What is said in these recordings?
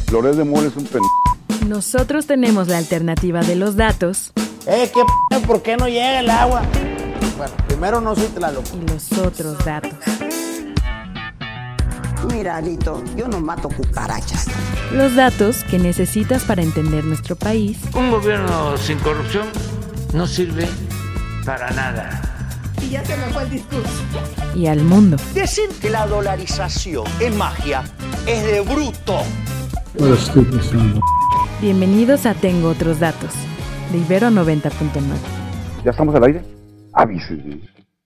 Loret de Mola es un Nosotros tenemos la alternativa de los datos. ¿Por qué no llega el agua? Bueno, primero no soy Tlaloc. Y los otros datos. Mira, Alito, yo no mato cucarachas. Los datos que necesitas para entender nuestro país. Un gobierno sin corrupción no sirve para nada. Y ya se me fue el discurso. Y al mundo. Decir que la dolarización es magia es de bruto. Bienvenidos a Tengo Otros Datos, de Ibero 90.9. ¿Ya estamos al aire? Avísenme.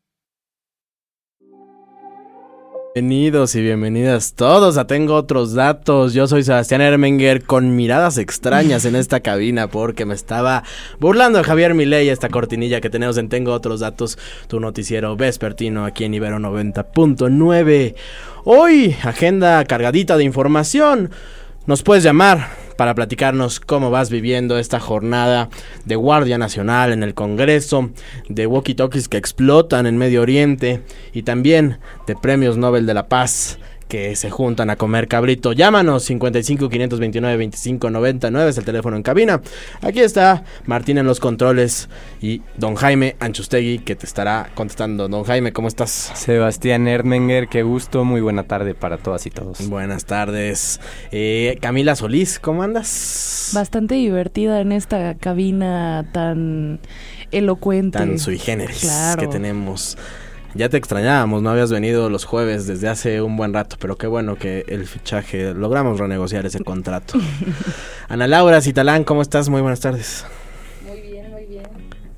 Bienvenidos y bienvenidas todos a Tengo Otros Datos. Yo soy Sebastián Ermenger con miradas extrañas en esta cabina porque me estaba burlando de Javier Milei, esta cortinilla que tenemos en Tengo Otros Datos, tu noticiero vespertino aquí en Ibero 90.9. Hoy, agenda cargadita de información. Nos puedes llamar para platicarnos cómo vas viviendo esta jornada de Guardia Nacional en el Congreso, de walkie-talkies que explotan en Medio Oriente y también de premios Nobel de la Paz que se juntan a comer cabrito. Llámanos 55 529 25 99 es el teléfono en cabina. Aquí está Martín en los controles y don Jaime Anchustegui que te estará contestando. Don Jaime, ¿cómo estás? Sebastián Ermenger, qué gusto, muy buena tarde para todas y todos. Buenas tardes. Camila Solís, ¿cómo andas? Bastante divertida en esta cabina tan elocuente. Tan sui generis, claro, que tenemos. Ya te extrañábamos, no habías venido los jueves desde hace un buen rato, pero qué bueno que el fichaje, logramos renegociar ese contrato. Ana Laura Citalán, ¿cómo estás? Muy buenas tardes. Muy bien, muy bien.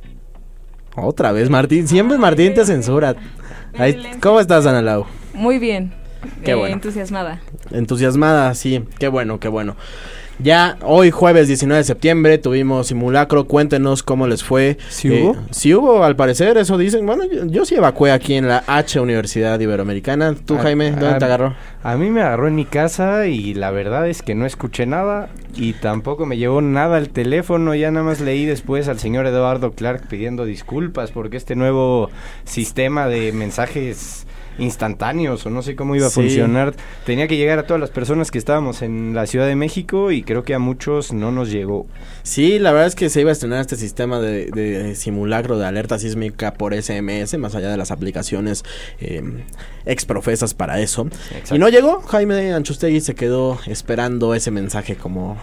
Otra vez, Martín, siempre Martín te censura. Ahí, ¿cómo estás, Ana Lau? Muy bien. Qué bueno. Entusiasmada. Entusiasmada, sí, qué bueno, qué bueno. Ya hoy jueves 19 de septiembre tuvimos simulacro, cuéntenos cómo les fue. ¿Sí hubo? Sí hubo, al parecer, eso dicen. Bueno, yo sí evacué aquí en la H Universidad Iberoamericana. ¿Tú, Jaime, dónde te agarró? A mí me agarró en mi casa y la verdad es que no escuché nada y tampoco me llevó nada al teléfono. Ya nada más leí después al señor Eduardo Clark pidiendo disculpas porque este nuevo sistema de mensajes instantáneos o no sé cómo iba a funcionar, tenía que llegar a todas las personas que estábamos en la Ciudad de México y creo que a muchos no nos llegó. Sí, la verdad es que se iba a estrenar este sistema de simulacro de alerta sísmica por SMS, más allá de las aplicaciones exprofesas para eso. Exacto. Y no llegó. Jaime Anchustegui se quedó esperando ese mensaje como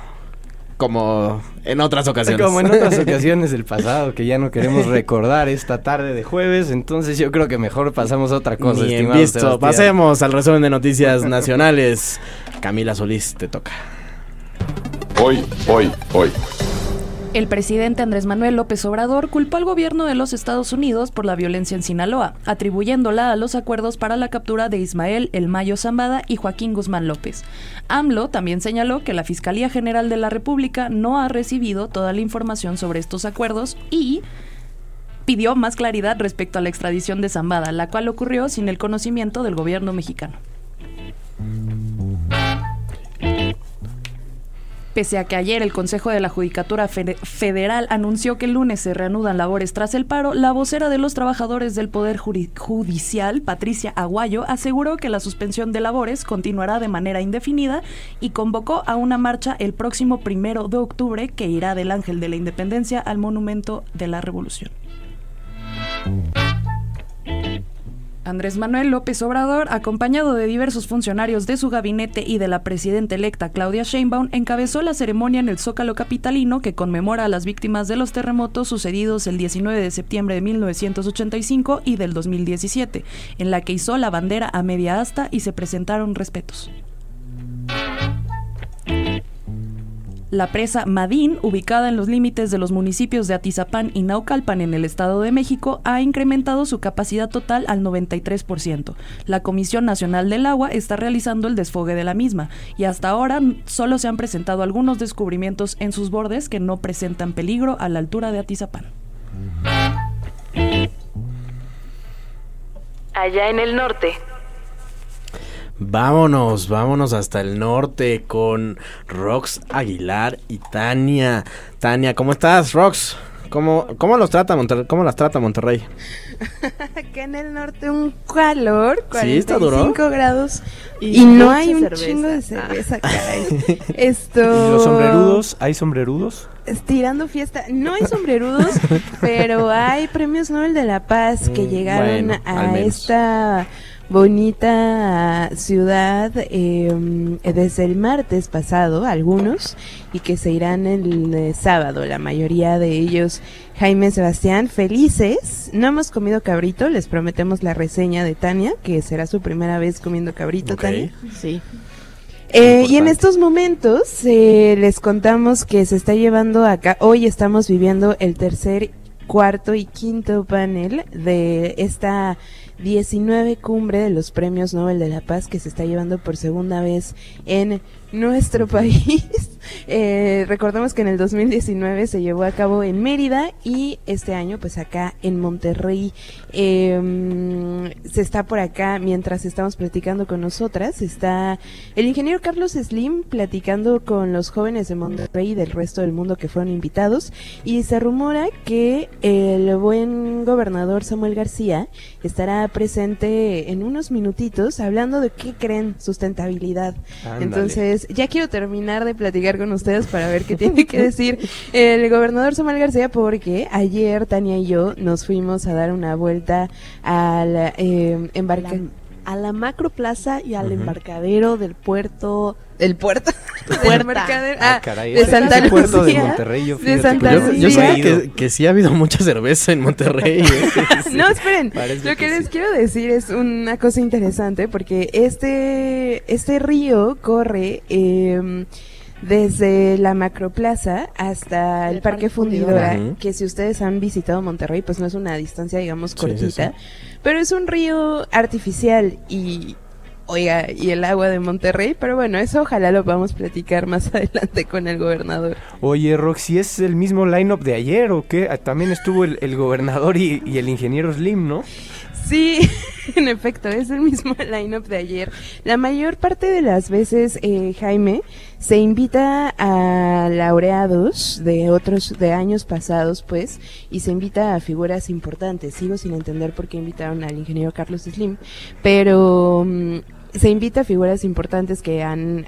en otras ocasiones. Como en otras ocasiones del pasado, que ya no queremos recordar esta tarde de jueves, entonces yo creo que mejor pasamos a otra cosa. Bien visto, Sebastián. Pasemos al resumen de noticias nacionales. Camila Solís, te toca. Hoy. El presidente Andrés Manuel López Obrador culpó al gobierno de los Estados Unidos por la violencia en Sinaloa, atribuyéndola a los acuerdos para la captura de Ismael El Mayo Zambada y Joaquín Guzmán López. AMLO también señaló que la Fiscalía General de la República no ha recibido toda la información sobre estos acuerdos y pidió más claridad respecto a la extradición de Zambada, la cual ocurrió sin el conocimiento del gobierno mexicano. Pese a que ayer el Consejo de la Judicatura Federal anunció que el lunes se reanudan labores tras el paro, la vocera de los trabajadores del Poder Judicial, Patricia Aguayo, aseguró que la suspensión de labores continuará de manera indefinida y convocó a una marcha el próximo 1 de octubre que irá del Ángel de la Independencia al Monumento de la Revolución. Andrés Manuel López Obrador, acompañado de diversos funcionarios de su gabinete y de la presidenta electa Claudia Sheinbaum, encabezó la ceremonia en el Zócalo capitalino que conmemora a las víctimas de los terremotos sucedidos el 19 de septiembre de 1985 y del 2017, en la que izó la bandera a media asta y se presentaron respetos. La presa Madín, ubicada en los límites de los municipios de Atizapán y Naucalpan en el Estado de México, ha incrementado su capacidad total al 93%. La Comisión Nacional del Agua está realizando el desfogue de la misma y hasta ahora solo se han presentado algunos descubrimientos en sus bordes que no presentan peligro a la altura de Atizapán. Allá en el norte. Vámonos hasta el norte con Rox Aguilar y Tania. Tania, ¿cómo estás, Rox? ¿Cómo los trata Monterrey? ¿Cómo las trata Monterrey? Acá en el norte un calor, 45 grados y no hay un chingo de cerveza, caray. ¿Y los sombrerudos? ¿Hay sombrerudos? Tirando fiesta, no hay sombrerudos, pero hay premios Nobel de la Paz que llegaron a esta bonita ciudad desde el martes pasado, algunos, y que se irán el sábado, la mayoría de ellos. Jaime, Sebastián, felices, no hemos comido cabrito, les prometemos la reseña de Tania, que será su primera vez comiendo cabrito, Tania. Sí. Y en estos momentos les contamos que se está llevando acá, hoy estamos viviendo el tercer, cuarto y quinto panel de esta 19 cumbre de los premios Nobel de la Paz que se está llevando por segunda vez en nuestro país. Recordemos que en el 2019 se llevó a cabo en Mérida y este año pues acá en Monterrey. Se está por acá, mientras estamos platicando con nosotras, está el ingeniero Carlos Slim platicando con los jóvenes de Monterrey y del resto del mundo que fueron invitados, y se rumora que el buen gobernador Samuel García estará presente en unos minutitos hablando de qué creen, sustentabilidad. Ándale. Entonces ya quiero terminar de platicar con ustedes para ver qué tiene que decir el gobernador Samuel García, porque ayer Tania y yo nos fuimos a dar una vuelta al a la macroplaza y al embarcadero del puerto. ¿El puerto? Del mercadero. Caray, de Santa Lucía. Puerto de Monterrey, yo sé que sí ha habido mucha cerveza en Monterrey. No, esperen. Lo que les quiero decir es una cosa interesante, porque este río corre desde la macroplaza hasta el Parque Fundidora, que si ustedes han visitado Monterrey, pues no es una distancia, digamos, cortita, pero es un río artificial y... Oiga, y el agua de Monterrey, pero bueno, eso ojalá lo podamos platicar más adelante con el gobernador. Oye, Roxy, ¿es el mismo line-up de ayer o qué? También estuvo el gobernador y el ingeniero Slim, ¿no? Sí, en efecto, es el mismo line-up de ayer. La mayor parte de las veces, Jaime, se invita a laureados de años pasados, pues, y se invita a figuras importantes. Sigo sin entender por qué invitaron al ingeniero Carlos Slim, pero... se invita a figuras importantes que han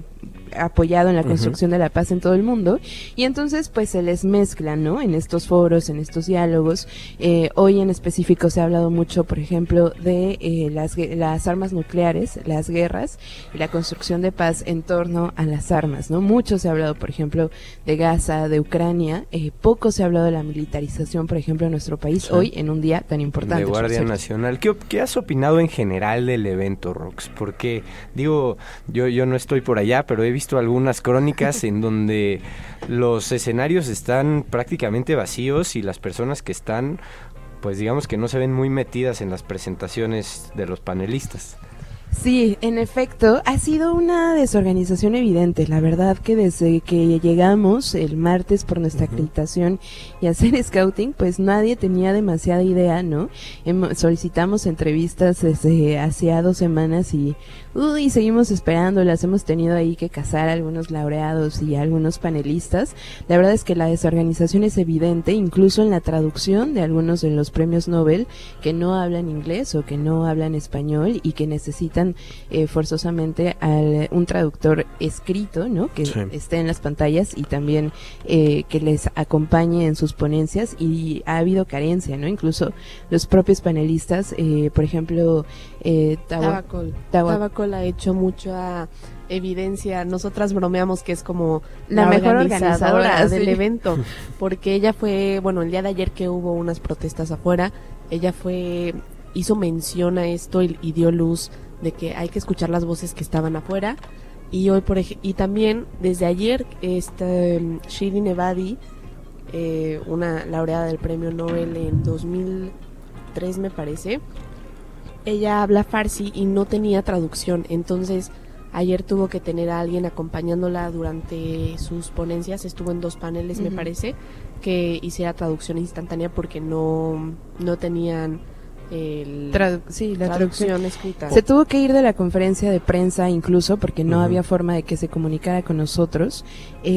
apoyado en la construcción de la paz en todo el mundo, y entonces pues se les mezcla, ¿no? En estos foros, en estos diálogos. Hoy en específico se ha hablado mucho, por ejemplo, de las armas nucleares, las guerras y la construcción de paz en torno a las armas, ¿no? Mucho se ha hablado, por ejemplo, de Gaza, de Ucrania. Poco se ha hablado de la militarización, por ejemplo, en nuestro país, hoy en un día tan importante. De Guardia Nacional. ¿Qué has opinado en general del evento, Rox? Porque, digo, yo no estoy por allá, pero he visto algunas crónicas en donde los escenarios están prácticamente vacíos y las personas que están, pues digamos que no se ven muy metidas en las presentaciones de los panelistas. Sí, en efecto, ha sido una desorganización evidente. La verdad que desde que llegamos el martes por nuestra acreditación y hacer scouting, pues nadie tenía demasiada idea, ¿no? Solicitamos entrevistas desde hacía 2 semanas y seguimos esperándolas. Hemos tenido ahí que cazar a algunos laureados y a algunos panelistas. La verdad es que la desorganización es evidente, incluso en la traducción de algunos de los premios Nobel que no hablan inglés o que no hablan español y que necesitan forzosamente un traductor escrito, ¿no? Que esté en las pantallas y también que les acompañe en sus ponencias, y ha habido carencia, ¿no? Incluso los propios panelistas, por ejemplo, Tabacol ha hecho mucha evidencia. Nosotras bromeamos que es como la mejor organizadora del evento, porque ella fue, bueno, el día de ayer que hubo unas protestas afuera, ella hizo mención a esto y dio luz de que hay que escuchar las voces que estaban afuera. Y hoy y también desde ayer Shirin Ebadi, una laureada del premio Nobel en 2003 me parece, ella habla farsi y no tenía traducción, entonces ayer tuvo que tener a alguien acompañándola durante sus ponencias. Estuvo en 2 paneles me parece, que hiciera traducción instantánea porque no tenían la traducción escrita. Se tuvo que ir de la conferencia de prensa incluso porque no había forma de que se comunicara con nosotros.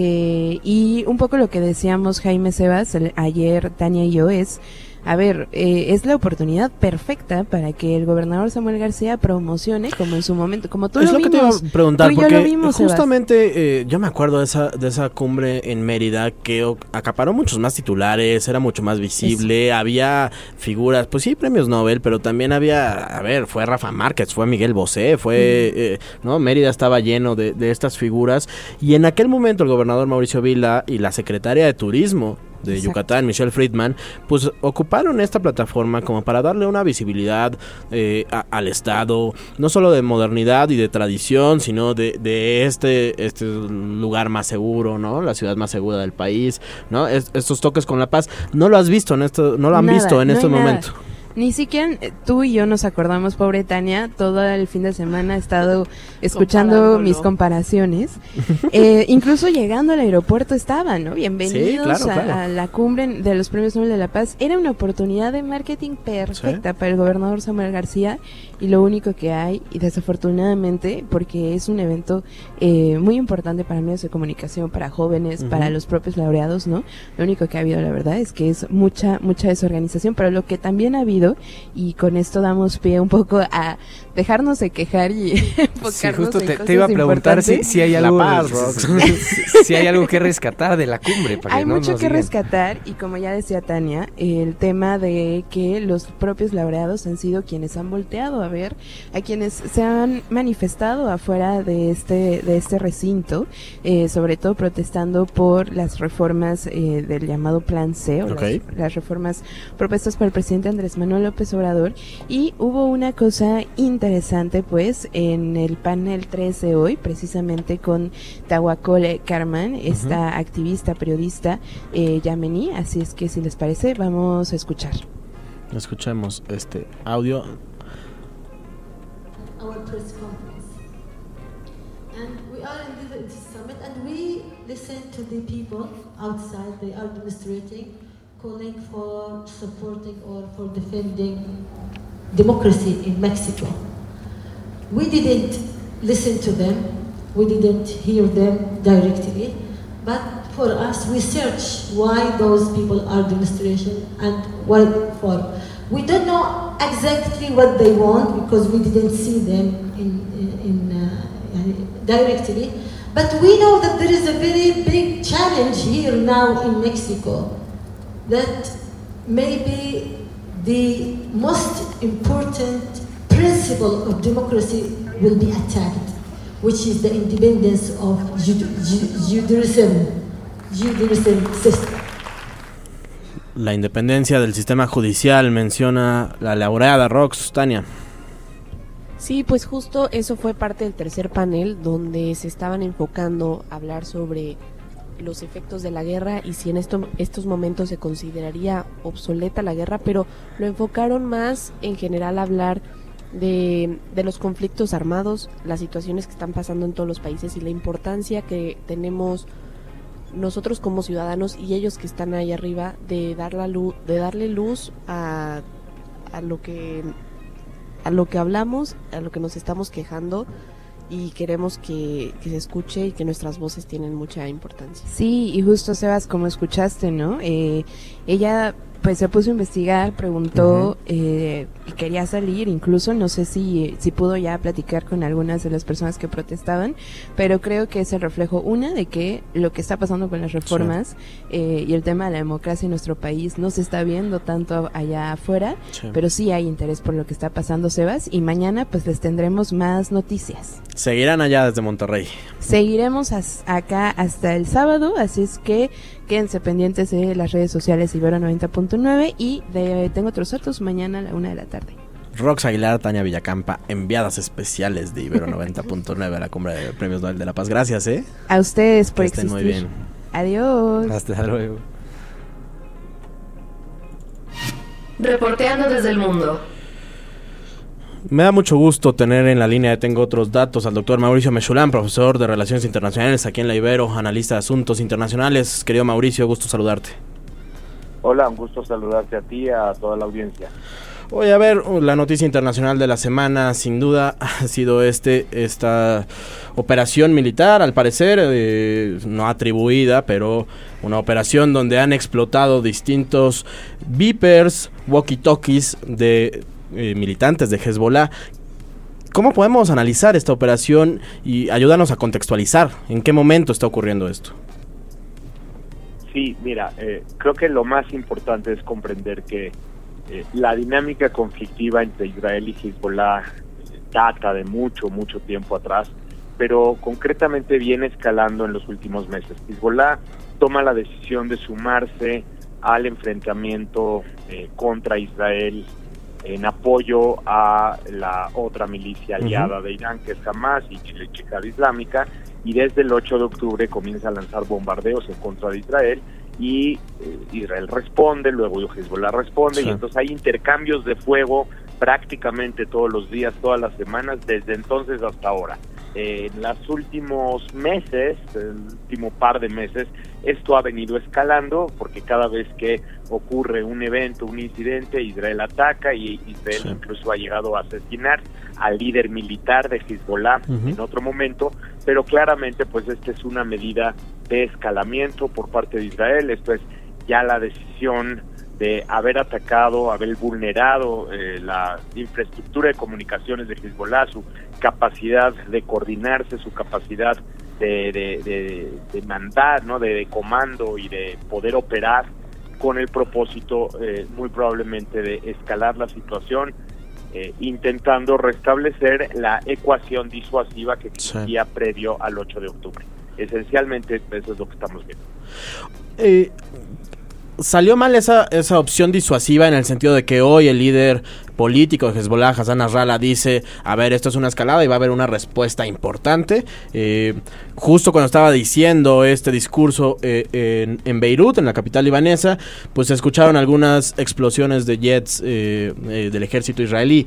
Y un poco lo que decíamos Jaime, Sebas, ayer Tania y yo es... A ver, es la oportunidad perfecta para que el gobernador Samuel García promocione, como en su momento, como tú lo vimos. Es lo que te iba a preguntar, porque vimos, justamente yo me acuerdo de esa cumbre en Mérida que acaparó muchos más titulares, era mucho más visible, había figuras, pues sí, premios Nobel, pero también fue Rafa Márquez, fue Miguel Bosé, ¿no? Mérida estaba lleno de estas figuras, y en aquel momento el gobernador Mauricio Vila y la secretaria de Turismo de Yucatán, Michelle Friedman, pues ocuparon esta plataforma como para darle una visibilidad al Estado, no solo de modernidad y de tradición, sino de este lugar más seguro, ¿no? La ciudad más segura del país, ¿no? Estos toques con la paz, no lo has visto en no lo han visto en este momento. Ni siquiera tú y yo nos acordamos, pobre Tania, todo el fin de semana he estado escuchando mis comparaciones. Incluso llegando al aeropuerto estaba, ¿no? Bienvenidos claro. A la cumbre de los Premios Nobel de la Paz. Era una oportunidad de marketing perfecta para el gobernador Samuel García, y lo único que hay, y desafortunadamente, porque es un evento muy importante para medios de comunicación, para jóvenes, para los propios laureados, ¿no? Lo único que ha habido, la verdad, es que es mucha desorganización, pero lo que también ha habido, y con esto damos pie un poco a dejarnos de quejar y enfocarnos justo en cosas te iba a preguntar si hay algo si hay algo que rescatar de la cumbre. Hay mucho que rescatar, y como ya decía Tania, el tema de que los propios laureados han sido quienes han volteado a ver a quienes se han manifestado afuera de este recinto, sobre todo protestando por las reformas del llamado Plan C, o las reformas propuestas por el presidente Andrés Manuel López Obrador. Y hubo una cosa interesante, pues, en el panel 3 de hoy, precisamente con Tahuacole Carman, esta activista, periodista yamení. Así es que, si les parece, vamos a escuchar. Escuchemos este audio. Our press conference, and we are in this summit, and we listen to the people outside. They are demonstrating, calling for supporting or for defending democracy in Mexico. We didn't listen to them, we didn't hear them directly, but for us, we search why those people are demonstrating and what for. We don't know exactly what they want because we didn't see them directly, but we know that there is a very big challenge here now in Mexico, that maybe the most important principle of democracy will be attacked, which is the independence of judicial system. La independencia del sistema judicial, menciona la laureada Rox. Tania. Sí, pues justo eso fue parte del tercer panel, donde se estaban enfocando a hablar sobre los efectos de la guerra y si en estos momentos se consideraría obsoleta la guerra, pero lo enfocaron más en general a hablar de los conflictos armados, las situaciones que están pasando en todos los países y la importancia que tenemos nosotros como ciudadanos y ellos que están ahí arriba de darle luz a lo que hablamos, a lo que nos estamos quejando, y queremos que se escuche y que nuestras voces tienen mucha importancia. Sí, y justo, Sebas, como escuchaste, ¿no? Ella pues se puso a investigar, preguntó, y quería salir, incluso no sé si pudo ya platicar con algunas de las personas que protestaban, pero creo que es el reflejo, una, de que lo que está pasando con las reformas y el tema de la democracia en nuestro país no se está viendo tanto allá afuera, pero sí hay interés por lo que está pasando, Sebas, y mañana pues les tendremos más noticias. Seguirán allá desde Monterrey. Seguiremos acá hasta el sábado, así es que quédense pendientes de las redes sociales Ibero 90.9 y de Tengo Otros Datos mañana a la 1 de la tarde. Rox Aguilar, Tania Villacampa, enviadas especiales de Ibero 90.9 a la Cumbre de Premios Nobel de la Paz. Gracias, a ustedes por existir. Muy bien. Adiós. Hasta luego. Reporteando desde el mundo. Me da mucho gusto tener en la línea de Tengo Otros Datos al doctor Mauricio Mechulán, profesor de Relaciones Internacionales aquí en la Ibero, analista de asuntos internacionales. Querido Mauricio, gusto saludarte. Hola, un gusto saludarte a ti y a toda la audiencia. Oye, a ver, la noticia internacional de la semana, sin duda, ha sido esta operación militar, al parecer, no atribuida, pero una operación donde han explotado distintos beepers, walkie-talkies de militantes de Hezbollah. ¿Cómo podemos analizar esta operación y ayúdanos a contextualizar en qué momento está ocurriendo esto? Sí, mira, creo que lo más importante es comprender que la dinámica conflictiva entre Israel y Hezbollah data de mucho tiempo atrás, pero concretamente viene escalando en los últimos meses. Hezbollah toma la decisión de sumarse al enfrentamiento contra Israel en apoyo a la otra milicia aliada de Irán, que es Hamas y la Yihad Islámica, y desde el 8 de octubre comienza a lanzar bombardeos en contra de Israel, y Israel responde, luego Hezbollah responde, y entonces hay intercambios de fuego prácticamente todos los días, todas las semanas, desde entonces hasta ahora. En los últimos meses, el último par de meses, esto ha venido escalando, porque cada vez que ocurre un evento, un incidente, Israel ataca, y Israel incluso ha llegado a asesinar al líder militar de Hezbollah en otro momento, pero claramente pues esta es una medida de escalamiento por parte de Israel. Esto es ya la decisión de haber atacado, haber vulnerado la infraestructura de comunicaciones de Hezbollah, su capacidad de coordinarse, su capacidad de mandar, ¿no?, de comando y de poder operar, con el propósito muy probablemente de escalar la situación, intentando restablecer la ecuación disuasiva que existía previo al 8 de octubre. Esencialmente eso es lo que estamos viendo. ¿Salió mal esa opción disuasiva en el sentido de que hoy el líder político de Hezbollah, Hassan Nasrallah, dice, a ver, esto es una escalada y va a haber una respuesta importante? Justo cuando estaba diciendo este discurso en Beirut, en la capital libanesa, pues se escucharon algunas explosiones de jets del ejército israelí.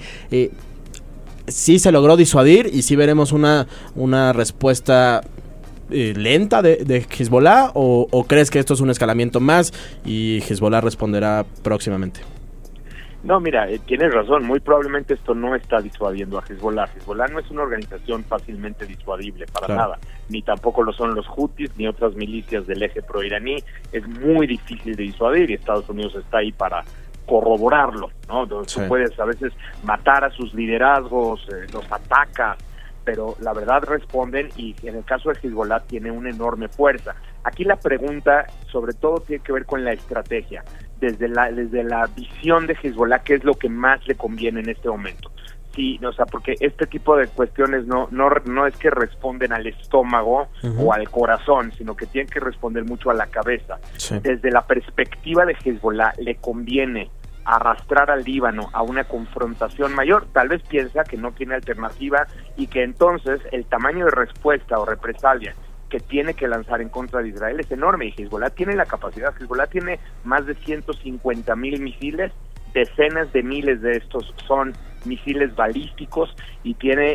¿Sí se logró disuadir y sí veremos una respuesta lenta de Hezbollah, o crees que esto es un escalamiento más y Hezbollah responderá próximamente? No, mira, tienes razón, muy probablemente esto no está disuadiendo a Hezbollah. Hezbollah no es una organización fácilmente disuadible, para nada, ni tampoco lo son los Houthis ni otras milicias del eje proiraní. Es muy difícil de disuadir y Estados Unidos está ahí para corroborarlo, ¿no? Tú puedes a veces matar a sus liderazgos, los atacas, pero la verdad responden, y en el caso de Hezbollah tiene una enorme fuerza. Aquí la pregunta sobre todo tiene que ver con la estrategia, desde la visión de Hezbollah, qué es lo que más le conviene en este momento. Sí, o sea, porque este tipo de cuestiones no es que responden al estómago o al corazón, sino que tienen que responder mucho a la cabeza. Desde la perspectiva de Hezbollah le conviene arrastrar al Líbano a una confrontación mayor. Tal vez piensa que no tiene alternativa y que entonces el tamaño de respuesta o represalia que tiene que lanzar en contra de Israel es enorme, y Hezbollah tiene la capacidad. Hezbollah tiene más de 150,000 misiles, decenas de miles de estos son misiles balísticos, y tiene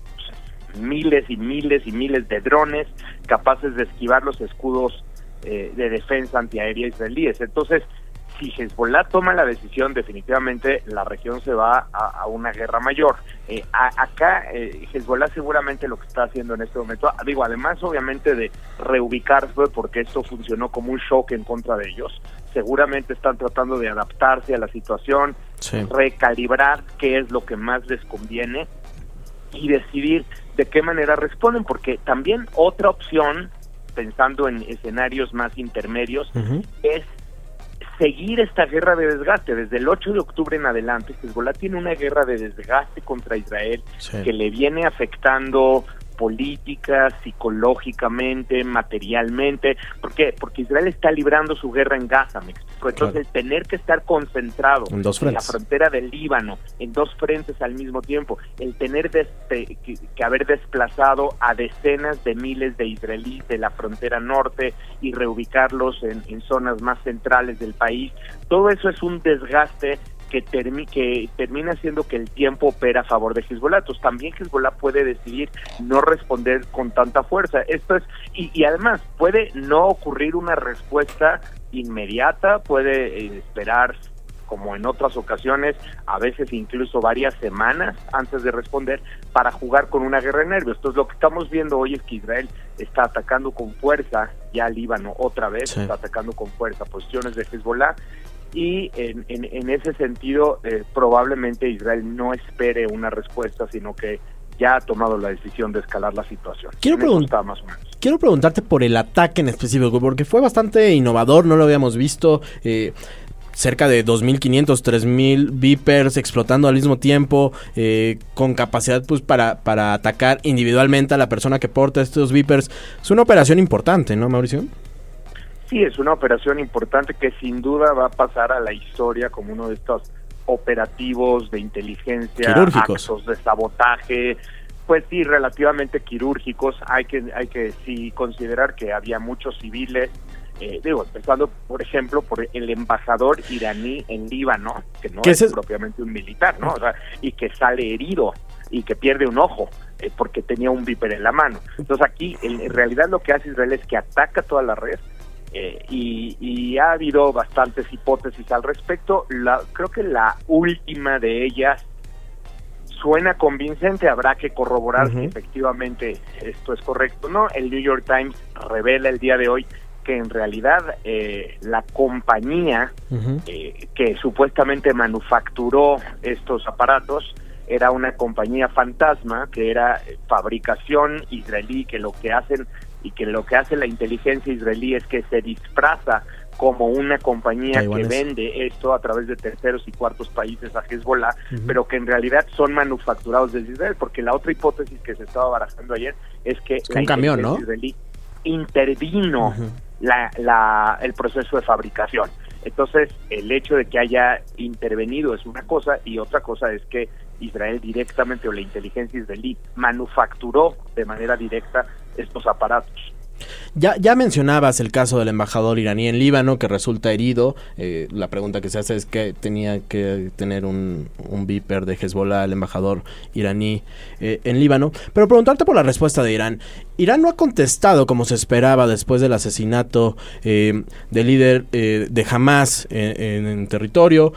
miles y miles y miles de drones capaces de esquivar los escudos de defensa antiaérea israelíes. Entonces, si Hezbollah toma la decisión, definitivamente la región se va a una guerra mayor. Acá Hezbollah seguramente lo que está haciendo en este momento, además obviamente de reubicarse, porque esto funcionó como un shock en contra de ellos, seguramente están tratando de adaptarse a la situación, recalibrar qué es lo que más les conviene y decidir de qué manera responden, porque también otra opción, pensando en escenarios más intermedios, es seguir esta guerra de desgaste. Desde el 8 de octubre en adelante, Hezbollah tiene una guerra de desgaste contra Israel que le viene afectando política, psicológicamente, materialmente. ¿Por qué? Porque Israel está librando su guerra en Gaza, me explico. Entonces, el tener que estar concentrado en la frontera del Líbano, en dos frentes al mismo tiempo, el tener que haber desplazado a decenas de miles de israelíes de la frontera norte y reubicarlos en zonas más centrales del país, todo eso es un desgaste que termina haciendo que el tiempo opera a favor de Hezbollah. Entonces también Hezbollah puede decidir no responder con tanta fuerza. Esto es, y además puede no ocurrir una respuesta inmediata, puede esperar como en otras ocasiones, a veces incluso varias semanas antes de responder, para jugar con una guerra de nervios. Entonces lo que estamos viendo hoy es que Israel está atacando con fuerza ya Líbano otra vez, está atacando con fuerza posiciones de Hezbollah, y en ese sentido probablemente Israel no espere una respuesta, sino que ya ha tomado la decisión de escalar la situación. Quiero preguntarte por el ataque en específico, porque fue bastante innovador, no lo habíamos visto. Cerca de 2.500, 3.000 Vipers explotando al mismo tiempo, con capacidad pues para atacar individualmente a la persona que porta estos Vipers. Es una operación importante, ¿no, Mauricio? Sí, es una operación importante que sin duda va a pasar a la historia como uno de estos operativos de inteligencia, actos de sabotaje, pues sí, relativamente quirúrgicos. Hay que sí considerar que había muchos civiles, empezando por ejemplo por el embajador iraní en Líbano, que no es propiamente un militar, ¿no? O sea, y que sale herido y que pierde un ojo porque tenía un Viper en la mano. Entonces aquí en realidad lo que hace Israel es que ataca toda la red. Y ha habido bastantes hipótesis al respecto. Creo que la última de ellas suena convincente, habrá que corroborar si efectivamente esto es correcto o no. El New York Times revela el día de hoy que en realidad la compañía que supuestamente manufacturó estos aparatos era una compañía fantasma, que era fabricación israelí, que lo que hace la inteligencia israelí es que se disfraza como una compañía que vende esto a través de terceros y cuartos países a Hezbollah, pero que en realidad son manufacturados desde Israel, porque la otra hipótesis que se estaba barajando ayer es que la inteligencia israelí intervino el proceso de fabricación. Entonces, el hecho de que haya intervenido es una cosa, y otra cosa es que Israel directamente, o la inteligencia israelí, manufacturó de manera directa estos aparatos. Ya mencionabas el caso del embajador iraní en Líbano, que resulta herido. La pregunta que se hace es que tenía que tener un Viper de Hezbollah el embajador iraní en Líbano. Pero preguntarte por la respuesta de Irán. Irán no ha contestado como se esperaba después del asesinato del líder de Hamas en territorio.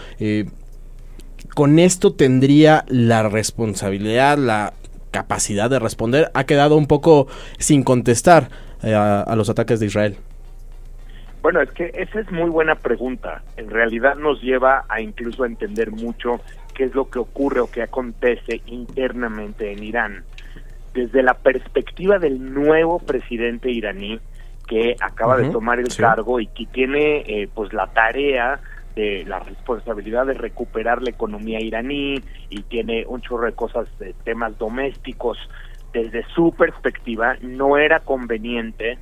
Con esto tendría la responsabilidad, la capacidad de responder. Ha quedado un poco sin contestar a los ataques de Israel. Bueno, es que esa es muy buena pregunta. En realidad nos lleva a incluso a entender mucho qué es lo que ocurre o qué acontece internamente en Irán. Desde la perspectiva del nuevo presidente iraní, que acaba de tomar el cargo y que tiene pues la tarea de la responsabilidad de recuperar la economía iraní, y tiene un chorro de cosas, de temas domésticos. Desde su perspectiva no era conveniente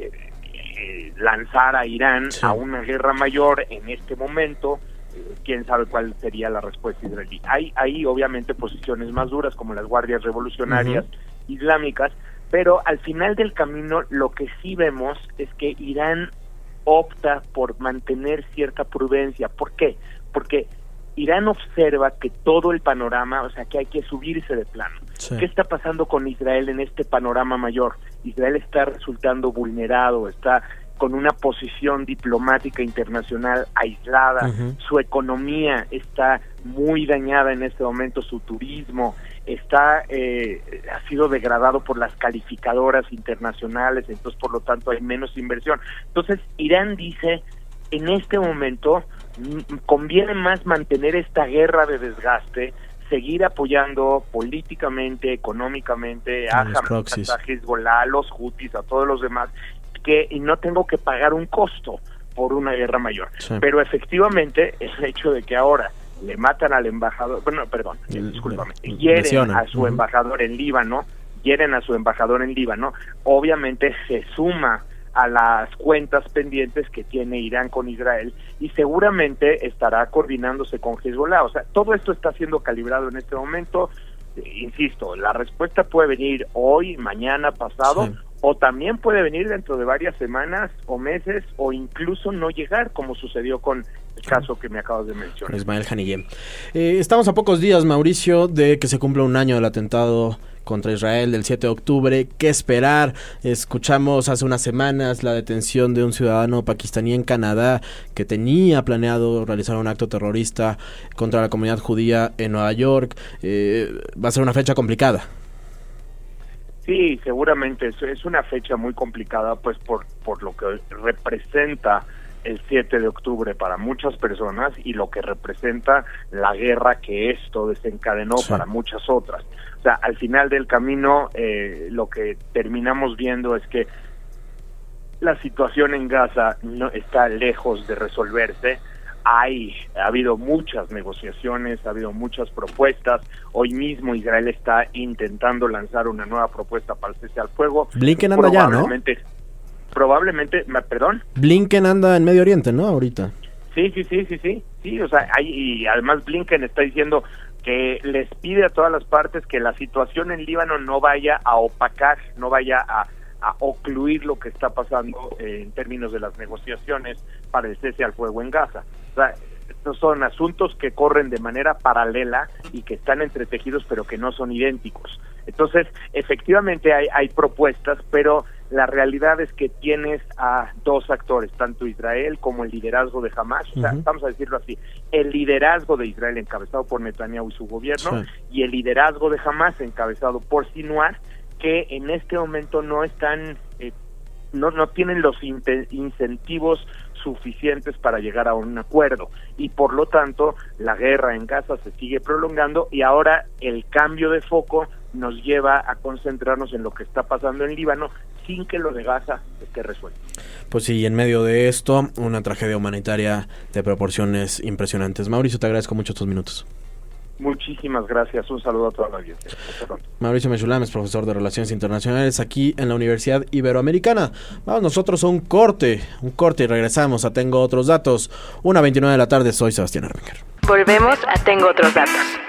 lanzar a Irán a una guerra mayor en este momento. Quién sabe cuál sería la respuesta israelí. Hay obviamente posiciones más duras, como las guardias revolucionarias islámicas, pero al final del camino lo que sí vemos es que Irán opta por mantener cierta prudencia. ¿Por qué? Porque Irán observa que todo el panorama, o sea, que hay que subirse de plano. ¿Qué está pasando con Israel en este panorama mayor? Israel está resultando vulnerado, está con una posición diplomática internacional aislada, su economía está muy dañada en este momento, su turismo ha sido degradado por las calificadoras internacionales, entonces por lo tanto hay menos inversión. Entonces Irán dice, en este momento conviene más mantener esta guerra de desgaste, seguir apoyando políticamente, económicamente a Hamas, a Hezbollah, a los Houthis, a todos los demás, y no tengo que pagar un costo por una guerra mayor. Pero efectivamente el hecho de que ahora le matan al embajador, hieren a su embajador en Líbano, obviamente se suma a las cuentas pendientes que tiene Irán con Israel, y seguramente estará coordinándose con Hezbollah. O sea, todo esto está siendo calibrado en este momento. Insisto, la respuesta puede venir hoy, mañana, pasado, o también puede venir dentro de varias semanas o meses, o incluso no llegar, como sucedió con el caso que me acabas de mencionar. Ismael Haniyeh. Estamos a pocos días, Mauricio, de que se cumpla un año del atentado contra Israel del 7 de octubre. ¿Qué esperar? Escuchamos hace unas semanas la detención de un ciudadano pakistaní en Canadá que tenía planeado realizar un acto terrorista contra la comunidad judía en Nueva York. Va a ser una fecha complicada. Sí, seguramente es una fecha muy complicada, pues por lo que representa el 7 de octubre para muchas personas y lo que representa la guerra que esto desencadenó para muchas otras. O sea, al final del camino, lo que terminamos viendo es que la situación en Gaza no está lejos de resolverse. Ha habido muchas negociaciones, ha habido muchas propuestas. Hoy mismo Israel está intentando lanzar una nueva propuesta para el cese al fuego. Blinken anda ya, ¿no? ¿Perdón? Blinken anda en Medio Oriente, ¿no? Ahorita. Sí, o sea, y además Blinken está diciendo que les pide a todas las partes que la situación en Líbano no vaya a opacar, no vaya a ocluir lo que está pasando en términos de las negociaciones para el cese al fuego en Gaza. O sea, estos son asuntos que corren de manera paralela y que están entretejidos pero que no son idénticos. Entonces, efectivamente hay propuestas, pero la realidad es que tienes a dos actores, tanto Israel como el liderazgo de Hamas, o sea, vamos a decirlo así, el liderazgo de Israel encabezado por Netanyahu y su gobierno, y el liderazgo de Hamas encabezado por Sinwar, que en este momento no están, no tienen los incentivos suficientes para llegar a un acuerdo, y por lo tanto la guerra en Gaza se sigue prolongando, y ahora el cambio de foco nos lleva a concentrarnos en lo que está pasando en Líbano sin que lo de Gaza esté resuelto. Pues sí, en medio de esto, una tragedia humanitaria de proporciones impresionantes. Mauricio, te agradezco mucho estos minutos. Muchísimas gracias, un saludo a toda la audiencia. Mauricio Mechulam es profesor de Relaciones Internacionales aquí en la Universidad Iberoamericana. Vamos nosotros a un corte y regresamos a Tengo Otros Datos. 1:29 de la tarde, soy Sebastián Erminger. Volvemos a Tengo Otros Datos.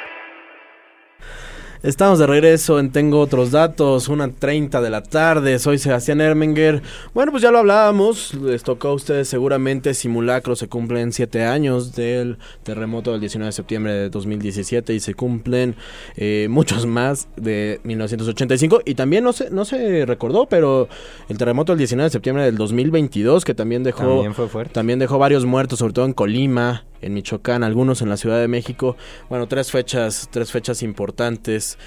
Estamos de regreso en Tengo Otros Datos, 1:30 de la tarde, soy Sebastián Erminger. Bueno, pues ya lo hablábamos, les tocó a ustedes seguramente simulacro, se cumplen 7 años del terremoto del 19 de septiembre de 2017 y se cumplen muchos más de 1985 y también no se recordó, pero el terremoto del 19 de septiembre del 2022 que también dejó varios muertos, sobre todo en Colima, en Michoacán, algunos en la Ciudad de México. Bueno, tres fechas importantes.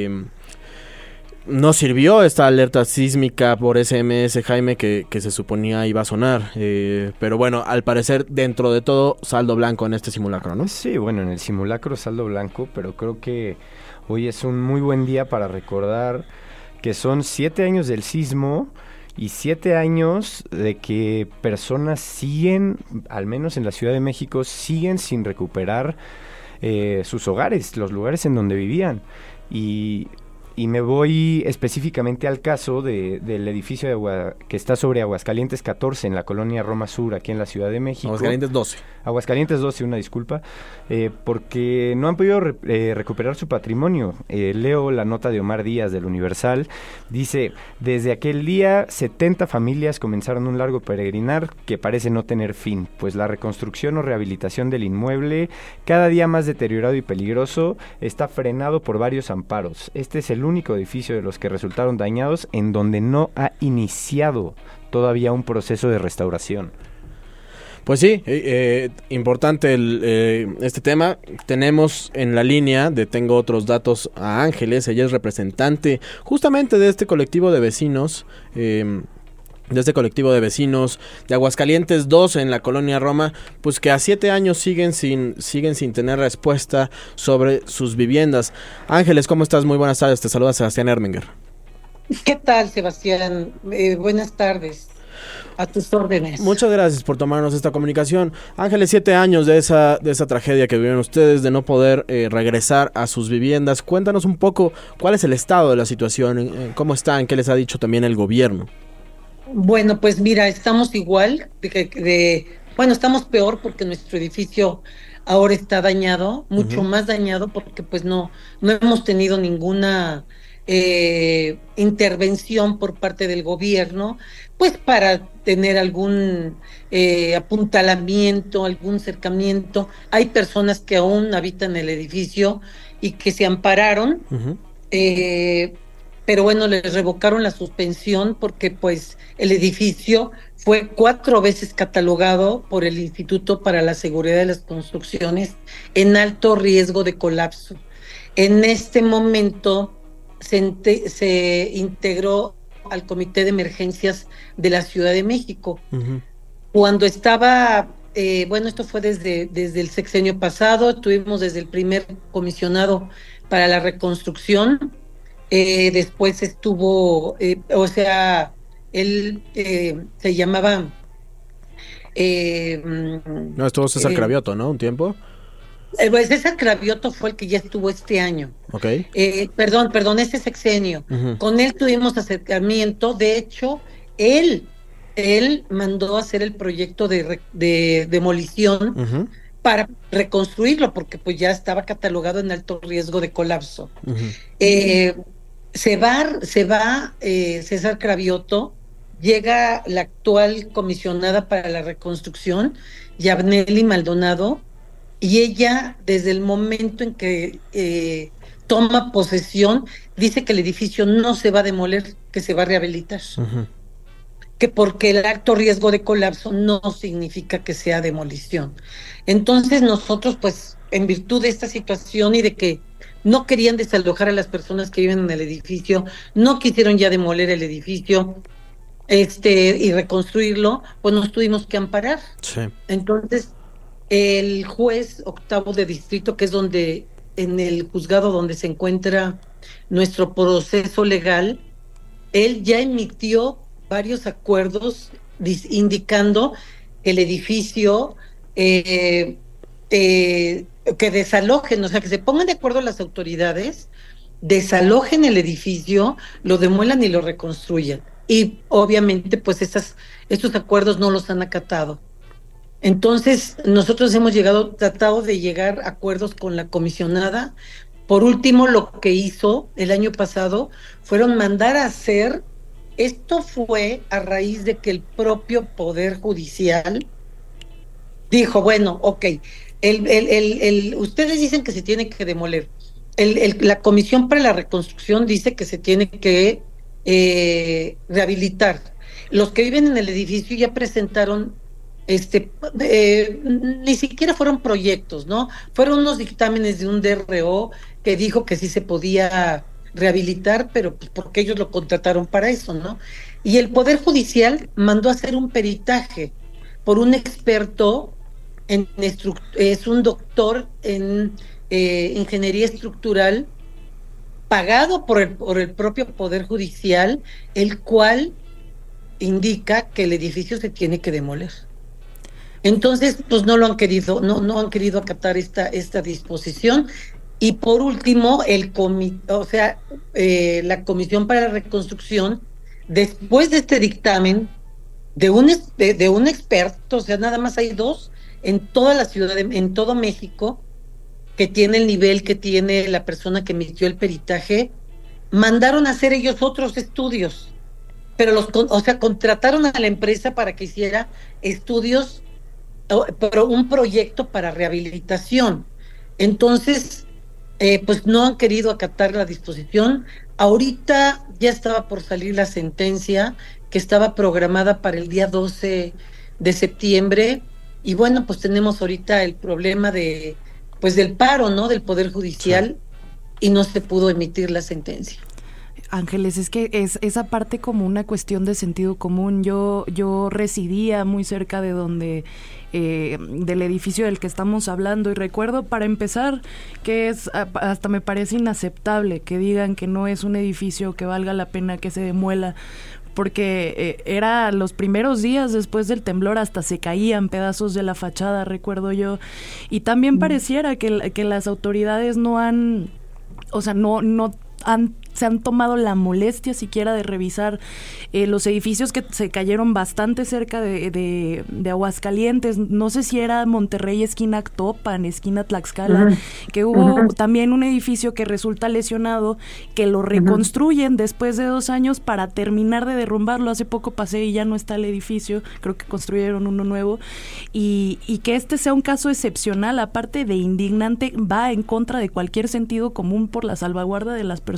No sirvió esta alerta sísmica por SMS, Jaime, que se suponía iba a sonar, pero bueno, al parecer dentro de todo saldo blanco en este simulacro, ¿no? Sí, bueno, en el simulacro saldo blanco, pero creo que hoy es un muy buen día para recordar que son 7 años del sismo y 7 años de que personas siguen, al menos en la Ciudad de México, siguen sin recuperar sus hogares, los lugares en donde vivían. Y me voy específicamente al caso del edificio que está sobre Aguascalientes 14 en la colonia Roma Sur, aquí en la Ciudad de México. Aguascalientes 12, una disculpa, porque no han podido recuperar su patrimonio. Leo la nota de Omar Díaz del Universal. Dice, desde aquel día 70 familias comenzaron un largo peregrinar que parece no tener fin, pues la reconstrucción o rehabilitación del inmueble, cada día más deteriorado y peligroso, está frenado por varios amparos. Este es el único edificio de los que resultaron dañados en donde no ha iniciado todavía un proceso de restauración. Pues sí, importante este tema. Tenemos en la línea de Tengo Otros Datos a Ángeles, ella es representante justamente de este colectivo de vecinos, de Aguascalientes 2 en la colonia Roma, pues que a 7 años siguen sin tener respuesta sobre sus viviendas. Ángeles, ¿cómo estás? Muy buenas tardes, te saluda Sebastián Erminger. ¿Qué tal, Sebastián? Buenas tardes. A tus órdenes. Muchas gracias por tomarnos esta comunicación. Ángeles, 7 años de esa tragedia que vivieron ustedes, de no poder regresar a sus viviendas. Cuéntanos un poco cuál es el estado de la situación, cómo están, qué les ha dicho también el gobierno. Bueno, pues mira, estamos igual, estamos peor porque nuestro edificio ahora está dañado, mucho más dañado porque pues no hemos tenido ninguna intervención por parte del gobierno, pues para tener algún apuntalamiento, algún cercamiento. Hay personas que aún habitan el edificio y que se ampararon, pero bueno, les revocaron la suspensión porque pues el edificio fue 4 veces catalogado por el Instituto para la Seguridad de las Construcciones en alto riesgo de colapso. En este momento se integró al Comité de Emergencias de la Ciudad de México. Uh-huh. Cuando estaba, esto fue desde el sexenio pasado, tuvimos desde el primer comisionado para la reconstrucción, después estuvo, él se llamaba... no, estuvo César Cravioto, ¿no? Un tiempo. César Cravioto fue el que ya estuvo este año. Okay. Perdón, ese sexenio. Uh-huh. Con él tuvimos acercamiento. De hecho, él mandó a hacer el proyecto de demolición uh-huh. para reconstruirlo, porque pues ya estaba catalogado en alto riesgo de colapso. Uh-huh. Se va César Cravioto, llega la actual comisionada para la reconstrucción, Yabneli Maldonado, y ella, desde el momento en que toma posesión, dice que el edificio no se va a demoler, que se va a rehabilitar. Uh-huh. Que porque el alto riesgo de colapso no significa que sea demolición. Entonces nosotros, pues, en virtud de esta situación y de que no querían desalojar a las personas que viven en el edificio, no quisieron ya demoler el edificio y reconstruirlo, pues nos tuvimos que amparar. Sí. Entonces, el juez octavo de distrito, que es donde, en el juzgado donde se encuentra nuestro proceso legal, él ya emitió varios acuerdos indicando que el edificio que desalojen, o sea, que se pongan de acuerdo las autoridades, desalojen el edificio, lo demuelan y lo reconstruyan. Y obviamente, pues estos acuerdos no los han acatado. Entonces, nosotros hemos tratado de llegar a acuerdos con la comisionada. Por último, lo que hizo el año pasado fueron mandar a hacer, esto fue a raíz de que el propio Poder Judicial dijo, bueno, ok, ustedes dicen que se tiene que demoler. La Comisión para la Reconstrucción dice que se tiene que rehabilitar. Los que viven en el edificio ya presentaron ni siquiera fueron proyectos, ¿no? Fueron unos dictámenes de un DRO que dijo que sí se podía rehabilitar, pero pues porque ellos lo contrataron para eso, ¿no? Y el Poder Judicial mandó a hacer un peritaje por un experto es un doctor en ingeniería estructural pagado por el propio Poder Judicial, el cual indica que el edificio se tiene que demoler. Entonces, pues no han querido acatar esta disposición. Y por último, la Comisión para la Reconstrucción, después de este dictamen de un experto, o sea, nada más hay 2 en toda la ciudad, en todo México, que tiene el nivel que tiene la persona que emitió el peritaje, mandaron a hacer ellos otros estudios, pero contrataron a la empresa para que hiciera estudios, pero un proyecto para rehabilitación. Entonces, pues no han querido acatar la disposición. Ahorita ya estaba por salir la sentencia, que estaba programada para el día 12 de septiembre, y bueno, pues tenemos ahorita el problema del paro, ¿no?, del Poder Judicial, sí, y no se pudo emitir la sentencia. Ángeles, es que es esa parte como una cuestión de sentido común. Yo residía muy cerca de donde del edificio del que estamos hablando, y recuerdo, para empezar, que hasta me parece inaceptable que digan que no es un edificio que valga la pena que se demuela, porque era los primeros días después del temblor, hasta se caían pedazos de la fachada, recuerdo yo, y también pareciera que las autoridades no han, o sea, se han tomado la molestia siquiera de revisar los edificios que se cayeron bastante cerca de Aguascalientes. No sé si era Monterrey, esquina Actopan, esquina Tlaxcala, uh-huh, que hubo uh-huh, también un edificio que resulta lesionado, que lo reconstruyen uh-huh, después de 2 años para terminar de derrumbarlo. Hace poco pasé y ya no está el edificio, creo que construyeron uno nuevo, y que este sea un caso excepcional, aparte de indignante, va en contra de cualquier sentido común por la salvaguarda de las personas que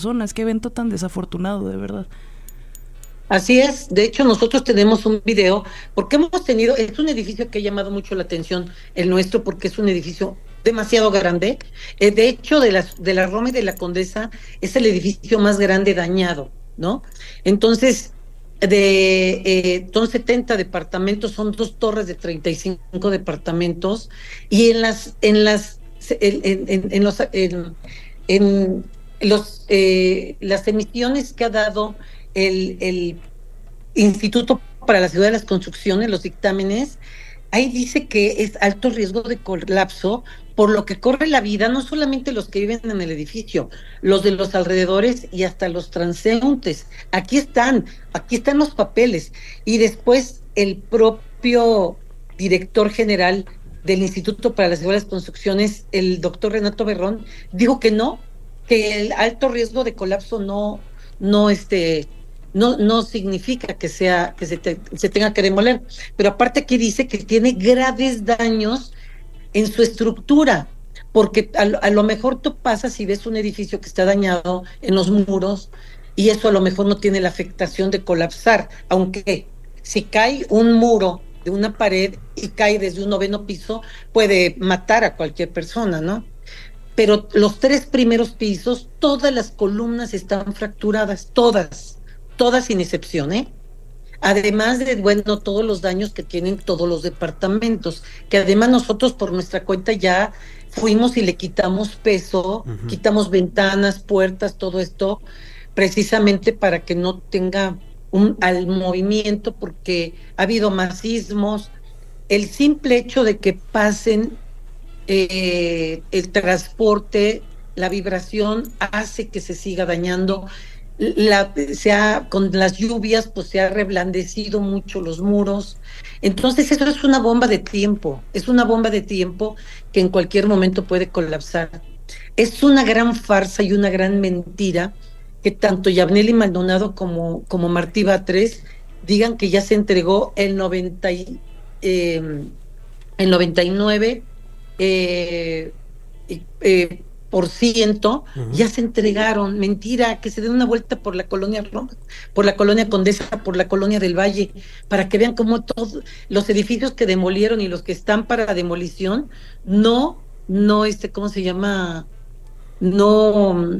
evento tan desafortunado, de verdad. Así es, de hecho nosotros tenemos un video, porque hemos tenido, es un edificio que ha llamado mucho la atención, el nuestro, porque es un edificio demasiado grande. De hecho, de la Roma y de la Condesa es el edificio más grande dañado, ¿no? Entonces, son 70 departamentos, son 2 torres de 35 departamentos, y las emisiones que ha dado el Instituto para la Ciudad de las Construcciones, los dictámenes, ahí dice que es alto riesgo de colapso, por lo que corre la vida, no solamente los que viven en el edificio, los de los alrededores y hasta los transeúntes. Aquí están los papeles. Y después el propio director general del Instituto para la Ciudad de las Construcciones, el doctor Renato Berrón, dijo que el alto riesgo de colapso no significa que se tenga que demoler, pero aparte aquí dice que tiene graves daños en su estructura, porque a lo mejor tú pasas y ves un edificio que está dañado en los muros, y eso a lo mejor no tiene la afectación de colapsar, aunque si cae un muro de una pared y cae desde un 9º piso, puede matar a cualquier persona, ¿no? Pero los 3 primeros pisos, todas las columnas están fracturadas, todas sin excepción, ¿eh? Además de, todos los daños que tienen todos los departamentos, que además nosotros por nuestra cuenta ya fuimos y le quitamos peso, quitamos ventanas, puertas, todo esto, precisamente para que no tenga al movimiento, porque ha habido más sismos. El simple hecho de que pasen el transporte, la vibración hace que se siga dañando. Con las lluvias pues se ha reblandecido mucho los muros. Entonces eso es una bomba de tiempo, que en cualquier momento puede colapsar. Es una gran farsa y una gran mentira que tanto Yabneli Maldonado como Martí Batres digan que ya se entregó el 99 por ciento, ya se entregaron. Mentira, que se den una vuelta por la colonia Roma, por la colonia Condesa, por la colonia del Valle, para que vean cómo todos los edificios que demolieron y los que están para demolición no ¿cómo se llama? No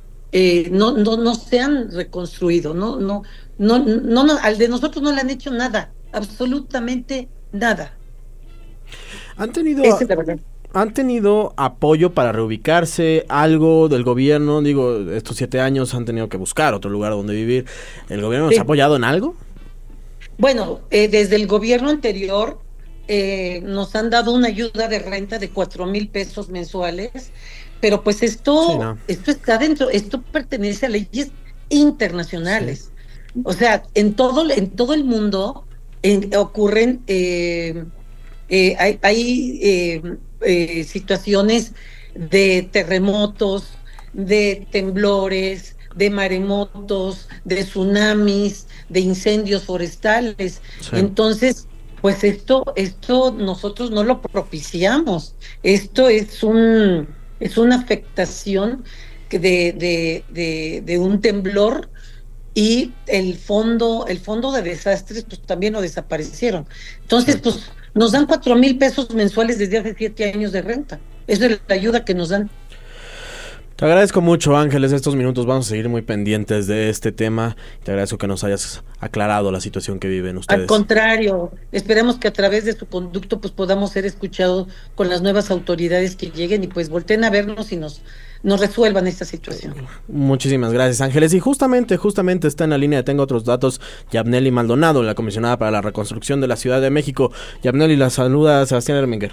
se han reconstruido, no, al de nosotros no le han hecho nada, absolutamente nada. ¿Han tenido apoyo para reubicarse, algo del gobierno? Digo, estos 7 años han tenido que buscar otro lugar donde vivir. ¿El gobierno nos ha apoyado en algo? Bueno, desde el gobierno anterior nos han dado una ayuda de renta de 4,000 pesos mensuales, pero pues esto está dentro, esto pertenece a leyes internacionales. Sí. O sea, en todo el mundo ocurren hay situaciones de terremotos, de temblores, de maremotos, de tsunamis, de incendios forestales. Sí. Entonces, pues esto nosotros no lo propiciamos. Esto es una afectación de un temblor, y el fondo de desastres pues también lo desaparecieron. Entonces, pues nos dan 4,000 pesos mensuales desde hace 7 años de renta. Esa es la ayuda que nos dan. Te agradezco mucho, Ángeles, estos minutos. Vamos a seguir muy pendientes de este tema. Te agradezco que nos hayas aclarado la situación que viven ustedes. Al contrario, esperemos que a través de su conducto pues podamos ser escuchados con las nuevas autoridades que lleguen y pues volteen a vernos y nos resuelvan esta situación. Muchísimas gracias, Ángeles. Y justamente está en la línea de Tengo Otros Datos Yabneli Maldonado, la comisionada para la reconstrucción de la Ciudad de México. Yabneli, la saluda Sebastián Ermenguer.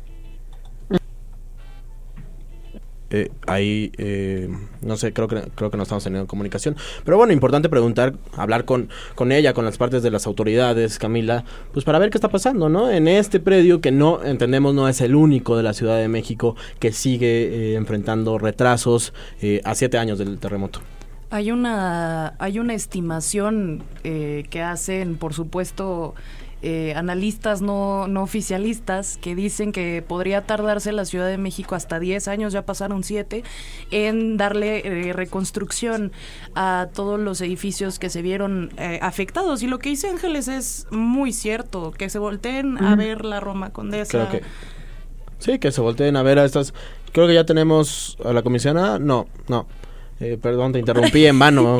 No sé, creo que no estamos teniendo comunicación, pero bueno, importante hablar con ella, con las partes de las autoridades, Camila, pues para ver qué está pasando, ¿no? En este predio que no es el único de la Ciudad de México que sigue enfrentando retrasos a 7 años del terremoto. Hay una estimación que hacen, por supuesto, analistas no oficialistas que dicen que podría tardarse la Ciudad de México hasta 10 años, ya pasaron 7, en darle reconstrucción a todos los edificios que se vieron afectados. Y lo que dice Ángeles es muy cierto, que se volteen a ver la Roma Condesa. Sí, que se volteen a ver a estas. Creo que ya tenemos a la comisionada. No. Perdón, te interrumpí en vano.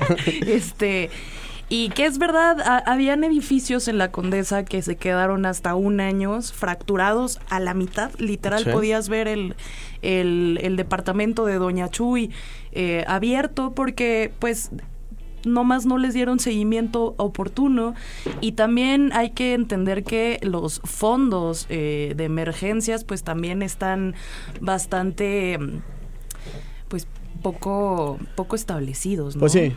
Y que es verdad, habían edificios en la Condesa que se quedaron hasta 1 año fracturados a la mitad. Literal, podías ver el departamento de Doña Chuy abierto porque, pues, nomás no les dieron seguimiento oportuno. Y también hay que entender que los fondos de emergencias, pues, también están bastante, pues, poco establecidos, ¿no? Pues sí,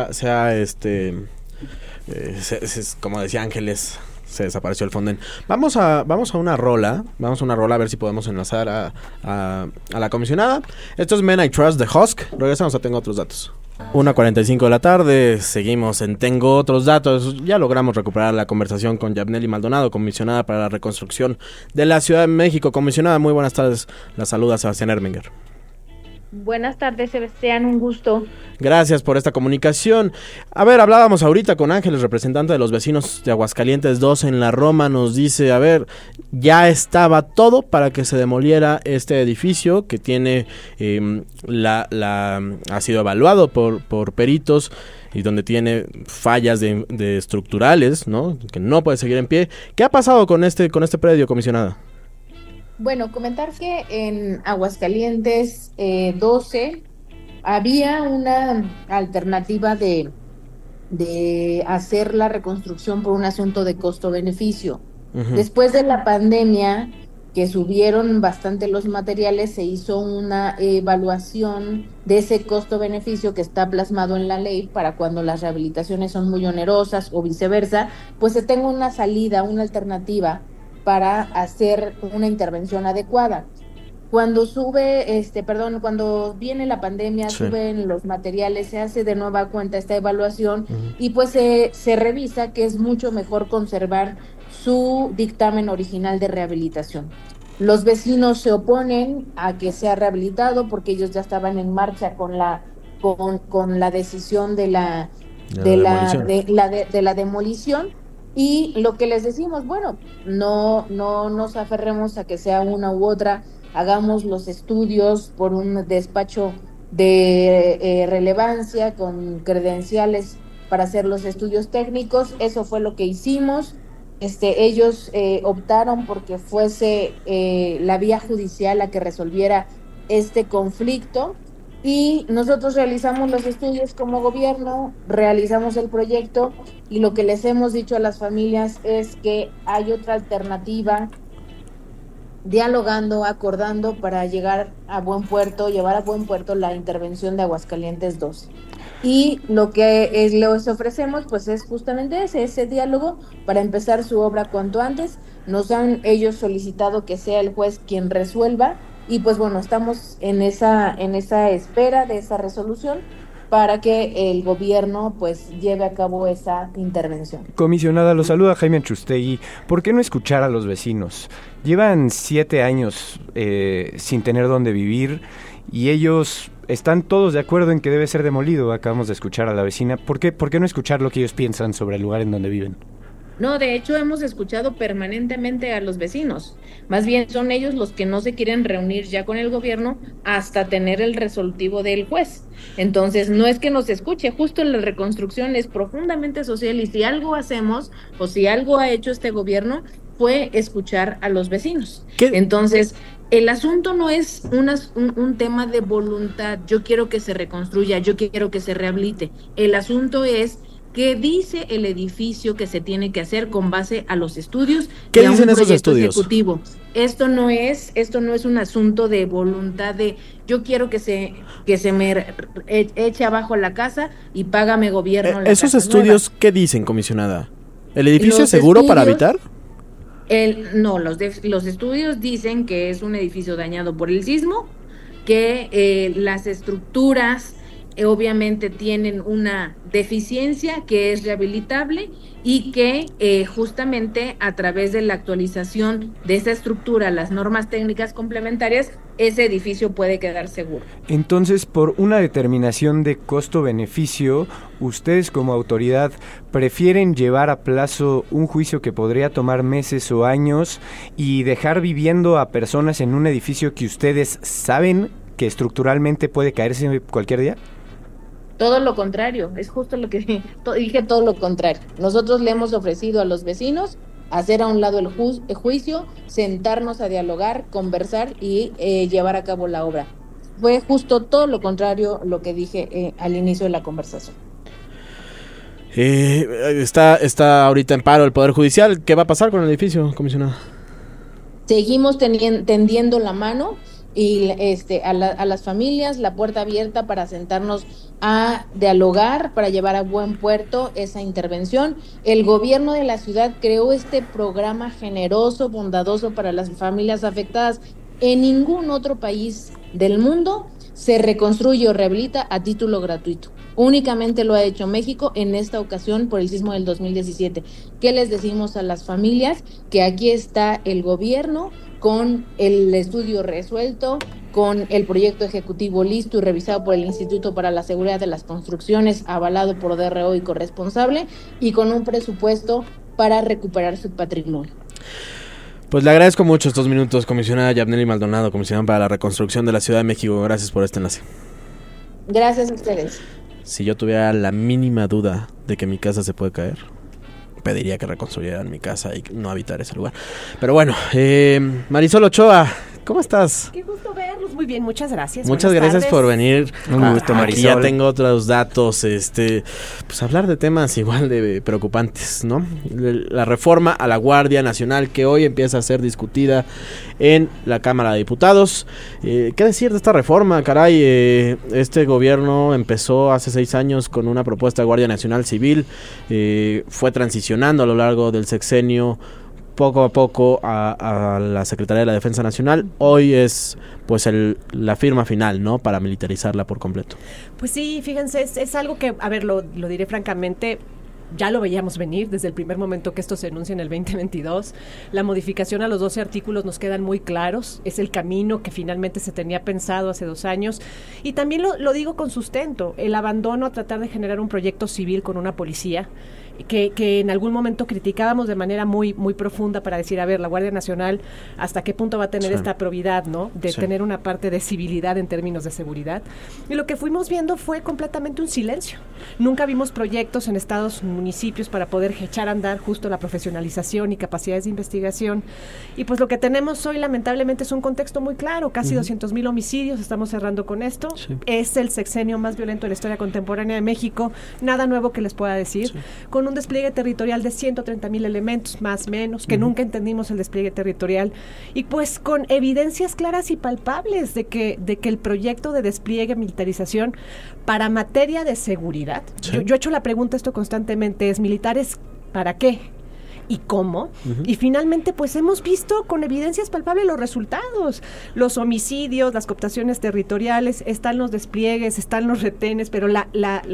como decía Ángeles, se desapareció el Fonden. Vamos a una rola, a ver si podemos enlazar a la comisionada. Esto es Men I Trust de Husk. Regresamos a Tengo Otros Datos. 1:45 de la tarde, seguimos en Tengo Otros Datos. Ya logramos recuperar la conversación con Yabneli Maldonado, comisionada para la reconstrucción de la Ciudad de México. Comisionada, muy buenas tardes. La saluda Sebastián Erminger. Buenas tardes, Sebastián, un gusto. Gracias por esta comunicación. A ver, hablábamos ahorita con Ángeles, representante de los vecinos de Aguascalientes 2 en la Roma. Nos dice, a ver, ya estaba todo para que se demoliera este edificio que tiene ha sido evaluado por peritos y donde tiene fallas de estructurales, ¿no? Que no puede seguir en pie. ¿Qué ha pasado con este predio, comisionada? Bueno, comentar que en Aguascalientes 12 había una alternativa de hacer la reconstrucción por un asunto de costo-beneficio. Uh-huh. Después de la pandemia, que subieron bastante los materiales, se hizo una evaluación de ese costo-beneficio que está plasmado en la ley para cuando las rehabilitaciones son muy onerosas o viceversa, pues se tenga una salida, una alternativa para hacer una intervención adecuada. Cuando cuando viene la pandemia, suben los materiales, se hace de nueva cuenta esta evaluación y pues se revisa que es mucho mejor conservar su dictamen original de rehabilitación. Los vecinos se oponen a que sea rehabilitado porque ellos ya estaban en marcha con la decisión de la demolición. Y lo que les decimos, bueno, no nos aferremos a que sea una u otra, hagamos los estudios por un despacho de relevancia con credenciales para hacer los estudios técnicos. Eso fue lo que hicimos. Ellos optaron porque fuese la vía judicial la que resolviera este conflicto. Y nosotros realizamos los estudios como gobierno, realizamos el proyecto y lo que les hemos dicho a las familias es que hay otra alternativa, dialogando, acordando para llevar a buen puerto la intervención de Aguascalientes 2. Y lo que les ofrecemos pues es justamente ese diálogo para empezar su obra cuanto antes. Nos han ellos solicitado que sea el juez quien resuelva. Y pues bueno, estamos en esa espera de esa resolución para que el gobierno pues lleve a cabo esa intervención. Comisionada, lo saluda Jaime Chustegui. ¿Por qué no escuchar a los vecinos? Llevan 7 años sin tener dónde vivir y ellos están todos de acuerdo en que debe ser demolido. Acabamos de escuchar a la vecina. ¿Por qué no escuchar lo que ellos piensan sobre el lugar en donde viven? No, de hecho hemos escuchado permanentemente a los vecinos. Más bien son ellos los que no se quieren reunir ya con el gobierno hasta tener el resolutivo del juez. Entonces no es que nos escuche, justo la reconstrucción es profundamente social y si algo hacemos o si algo ha hecho este gobierno fue escuchar a los vecinos. ¿Qué? Entonces el asunto no es un tema de voluntad, yo quiero que se reconstruya, yo quiero que se rehabilite. El asunto es ¿qué dice el edificio que se tiene que hacer con base a los estudios? ¿Qué dicen esos estudios? Ejecutivo. Esto no es un asunto de voluntad de yo quiero que se me eche abajo la casa y págame gobierno la ¿esos casa estudios nueva? ¿Qué dicen, comisionada? ¿El edificio es seguro para habitar? No, los estudios dicen que es un edificio dañado por el sismo, que las estructuras obviamente tienen una deficiencia que es rehabilitable y que justamente a través de la actualización de esa estructura, las normas técnicas complementarias, ese edificio puede quedar seguro. Entonces, por una determinación de costo-beneficio, ustedes como autoridad prefieren llevar a plazo un juicio que podría tomar meses o años y dejar viviendo a personas en un edificio que ustedes saben que estructuralmente puede caerse cualquier día? Todo lo contrario, es justo lo que dije, todo lo contrario. Nosotros le hemos ofrecido a los vecinos hacer a un lado el juicio, sentarnos a dialogar, conversar y llevar a cabo la obra. Fue justo todo lo contrario lo que dije al inicio de la conversación. Está ahorita en paro el Poder Judicial. ¿Qué va a pasar con el edificio, comisionada? Seguimos tendiendo la mano y a las familias, la puerta abierta para sentarnos a dialogar, para llevar a buen puerto esa intervención. El gobierno de la ciudad creó este programa generoso, bondadoso para las familias afectadas. En ningún otro país del mundo se reconstruye o rehabilita a título gratuito. Únicamente lo ha hecho México en esta ocasión por el sismo del 2017. ¿Qué les decimos a las familias? Que aquí está el gobierno con el estudio resuelto, con el proyecto ejecutivo listo y revisado por el Instituto para la Seguridad de las Construcciones, avalado por DRO y corresponsable, y con un presupuesto para recuperar su patrimonio. Pues le agradezco mucho estos minutos, comisionada Yabneli Maldonado, comisionada para la reconstrucción de la Ciudad de México. Gracias por este enlace. Gracias a ustedes. Si yo tuviera la mínima duda de que mi casa se puede caer, pediría que reconstruyeran mi casa y no habitar ese lugar. Pero bueno, Marisol Ochoa, ¿cómo estás? Qué gusto verlos, muy bien, muchas gracias. Muchas gracias por venir. Un gusto, Marisol. Aquí ya tengo otros datos, pues hablar de temas igual de preocupantes, ¿no? La reforma a la Guardia Nacional que hoy empieza a ser discutida en la Cámara de Diputados. ¿Qué decir de esta reforma? Caray, este gobierno empezó hace 6 años con una propuesta de Guardia Nacional Civil, fue transicionando a lo largo del sexenio poco a poco a la Secretaría de la Defensa Nacional. Hoy es pues la firma final, ¿no? Para militarizarla por completo. Pues sí, fíjense, es algo que, a ver, lo diré francamente, ya lo veíamos venir desde el primer momento que esto se anuncia en el 2022. La modificación a los 12 artículos nos quedan muy claros. Es el camino que finalmente se tenía pensado hace 2 años. Y también lo digo con sustento, el abandono a tratar de generar un proyecto civil con una policía que en algún momento criticábamos de manera muy muy profunda para decir, a ver, la Guardia Nacional, ¿hasta qué punto va a tener esta probidad, ¿no? De tener una parte de civilidad en términos de seguridad. Y lo que fuimos viendo fue completamente un silencio. Nunca vimos proyectos en estados, municipios para poder echar a andar justo la profesionalización y capacidades de investigación. Y pues lo que tenemos hoy lamentablemente es un contexto muy claro, casi 200,000 homicidios, estamos cerrando con esto. Es el sexenio más violento de la historia contemporánea de México, nada nuevo que les pueda decir, con un despliegue territorial de 130,000 elementos, más o menos, que nunca entendimos el despliegue territorial, y pues con evidencias claras y palpables de que el proyecto de despliegue, militarización, para materia de seguridad, yo he hecho la pregunta esto constantemente, ¿es militares para qué? ¿Y cómo? Y finalmente pues hemos visto con evidencias palpables los resultados, los homicidios, las cooptaciones territoriales, están los despliegues, están los retenes, pero la